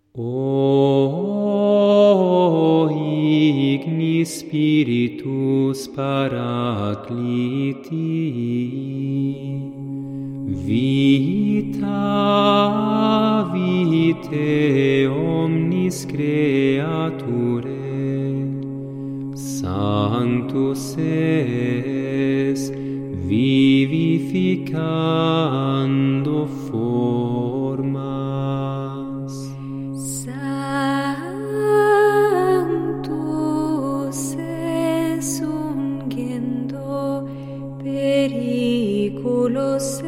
O ignis Spiritus Parakliti, vita vitae omnis creature, Sanctus es vivificando formas. Sanctus es ungiendo periculos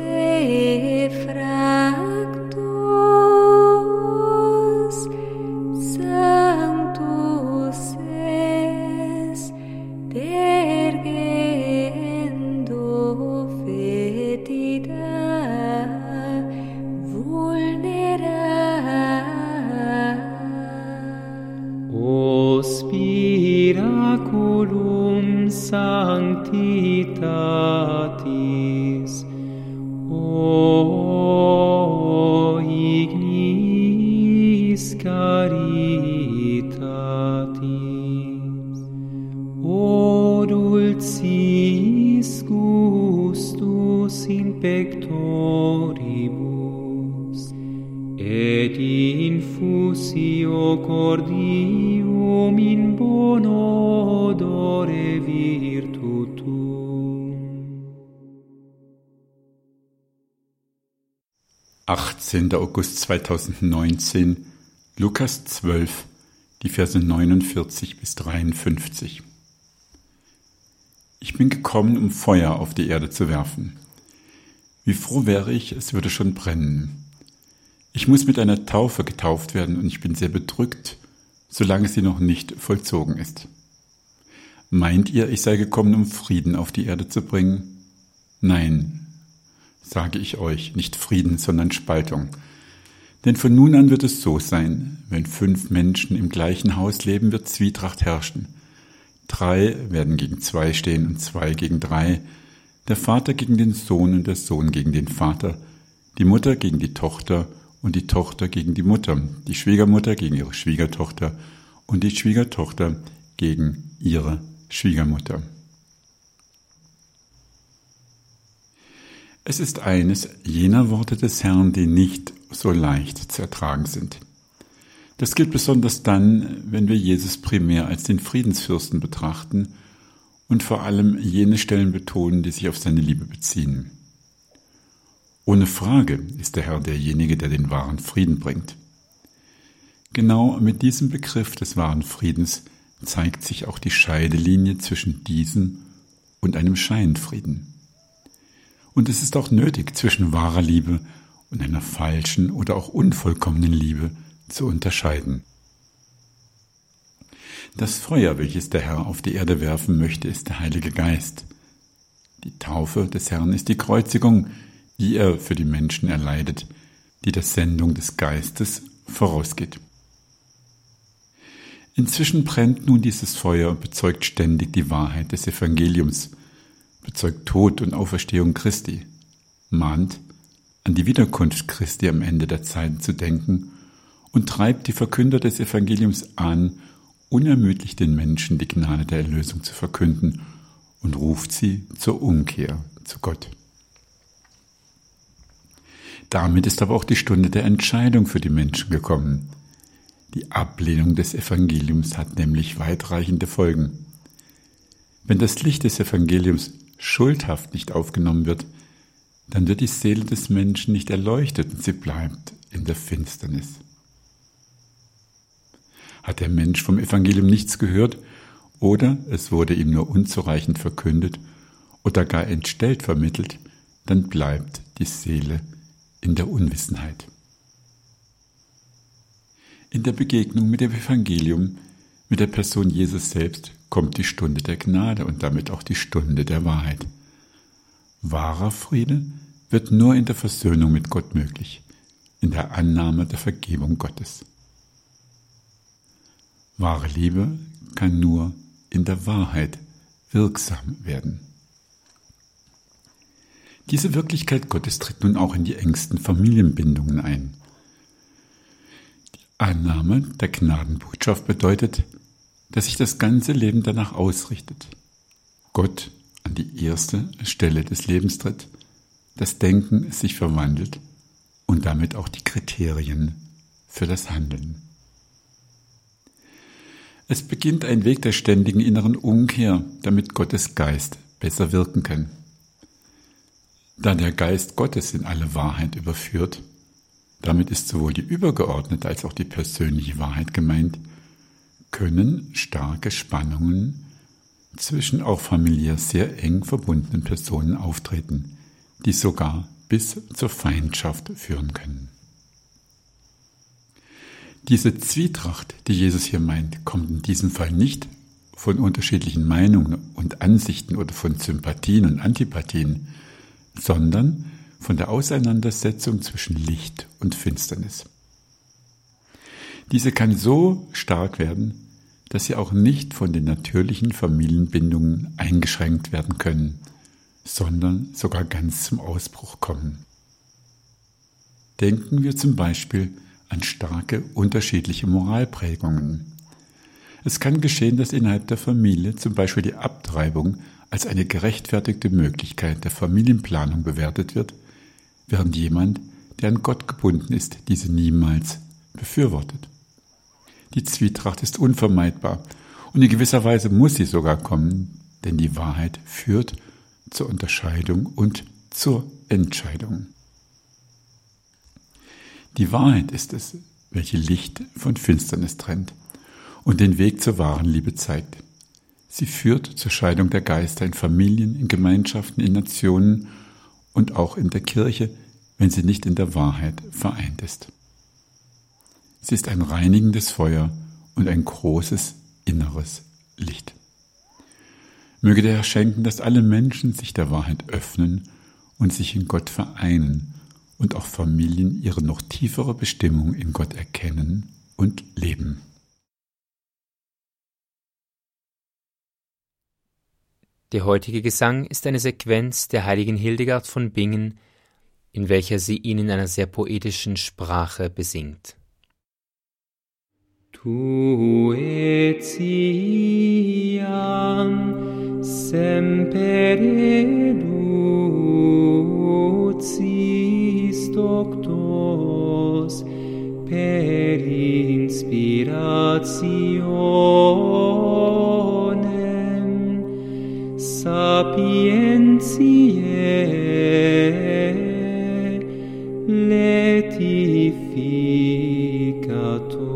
effractos. Sanctus es dergendo fetida vulnera. O spiraculum sanctitatis, o ignis caritatis, o dulcis gustus in pectoribus, et infusio cordium in bono odore virtutum. 18. August 2019, Lukas 12, die Verse 49 bis 53. Ich bin gekommen, um Feuer auf die Erde zu werfen. Wie froh wäre ich, es würde schon brennen. Ich muss mit einer Taufe getauft werden und ich bin sehr bedrückt, solange sie noch nicht vollzogen ist. Meint ihr, ich sei gekommen, um Frieden auf die Erde zu bringen? Nein, sage ich euch, nicht Frieden, sondern Spaltung. Denn von nun an wird es so sein, wenn 5 Menschen im gleichen Haus leben, wird Zwietracht herrschen. 3 werden gegen 2 stehen und 2 gegen 3, der Vater gegen den Sohn und der Sohn gegen den Vater, die Mutter gegen die Tochter und die Tochter gegen die Mutter, die Schwiegermutter gegen ihre Schwiegertochter und die Schwiegertochter gegen ihre Schwiegermutter. Es ist eines jener Worte des Herrn, die nicht so leicht zu ertragen sind. Das gilt besonders dann, wenn wir Jesus primär als den Friedensfürsten betrachten und vor allem jene Stellen betonen, die sich auf seine Liebe beziehen. Ohne Frage ist der Herr derjenige, der den wahren Frieden bringt. Genau mit diesem Begriff des wahren Friedens zeigt sich auch die Scheidelinie zwischen diesem und einem Scheinfrieden. Und es ist auch nötig, zwischen wahrer Liebe und einer falschen oder auch unvollkommenen Liebe zu unterscheiden. Das Feuer, welches der Herr auf die Erde werfen möchte, ist der Heilige Geist. Die Taufe des Herrn ist die Kreuzigung, die er für die Menschen erleidet, die der Sendung des Geistes vorausgeht. Inzwischen brennt nun dieses Feuer und bezeugt ständig die Wahrheit des Evangeliums, bezeugt Tod und Auferstehung Christi, mahnt, an die Wiederkunft Christi am Ende der Zeiten zu denken und treibt die Verkünder des Evangeliums an, unermüdlich den Menschen die Gnade der Erlösung zu verkünden und ruft sie zur Umkehr zu Gott. Damit ist aber auch die Stunde der Entscheidung für die Menschen gekommen. Die Ablehnung des Evangeliums hat nämlich weitreichende Folgen. Wenn das Licht des Evangeliums schuldhaft nicht aufgenommen wird, dann wird die Seele des Menschen nicht erleuchtet und sie bleibt in der Finsternis. Hat der Mensch vom Evangelium nichts gehört oder es wurde ihm nur unzureichend verkündet oder gar entstellt vermittelt, dann bleibt die Seele in der Unwissenheit. In der Begegnung mit dem Evangelium, mit der Person Jesus selbst, kommt die Stunde der Gnade und damit auch die Stunde der Wahrheit. Wahrer Friede wird nur in der Versöhnung mit Gott möglich, in der Annahme der Vergebung Gottes. Wahre Liebe kann nur in der Wahrheit wirksam werden. Diese Wirklichkeit Gottes tritt nun auch in die engsten Familienbindungen ein. Die Annahme der Gnadenbotschaft bedeutet, dass sich das ganze Leben danach ausrichtet. Gott an die erste Stelle des Lebens tritt, das Denken sich verwandelt und damit auch die Kriterien für das Handeln. Es beginnt ein Weg der ständigen inneren Umkehr, damit Gottes Geist besser wirken kann. Da der Geist Gottes in alle Wahrheit überführt, damit ist sowohl die übergeordnete als auch die persönliche Wahrheit gemeint, können starke Spannungen zwischen auch familiär sehr eng verbundenen Personen auftreten, die sogar bis zur Feindschaft führen können. Diese Zwietracht, die Jesus hier meint, kommt in diesem Fall nicht von unterschiedlichen Meinungen und Ansichten oder von Sympathien und Antipathien, sondern von der Auseinandersetzung zwischen Licht und Finsternis. Diese kann so stark werden, dass sie auch nicht von den natürlichen Familienbindungen eingeschränkt werden können, sondern sogar ganz zum Ausbruch kommen. Denken wir zum Beispiel an starke unterschiedliche Moralprägungen. Es kann geschehen, dass innerhalb der Familie zum Beispiel die Abtreibung als eine gerechtfertigte Möglichkeit der Familienplanung bewertet wird, während jemand, der an Gott gebunden ist, diese niemals befürwortet. Die Zwietracht ist unvermeidbar und in gewisser Weise muss sie sogar kommen, denn die Wahrheit führt zur Unterscheidung und zur Entscheidung. Die Wahrheit ist es, welche Licht von Finsternis trennt und den Weg zur wahren Liebe zeigt. Sie führt zur Scheidung der Geister in Familien, in Gemeinschaften, in Nationen und auch in der Kirche, wenn sie nicht in der Wahrheit vereint ist. Sie ist ein reinigendes Feuer und ein großes inneres Licht. Möge der Herr schenken, dass alle Menschen sich der Wahrheit öffnen und sich in Gott vereinen und auch Familien ihre noch tiefere Bestimmung in Gott erkennen und leben. Der heutige Gesang ist eine Sequenz der heiligen Hildegard von Bingen, in welcher sie ihn in einer sehr poetischen Sprache besingt. Tu etiam semper educis doctos per inspirationem sapientiae letificator.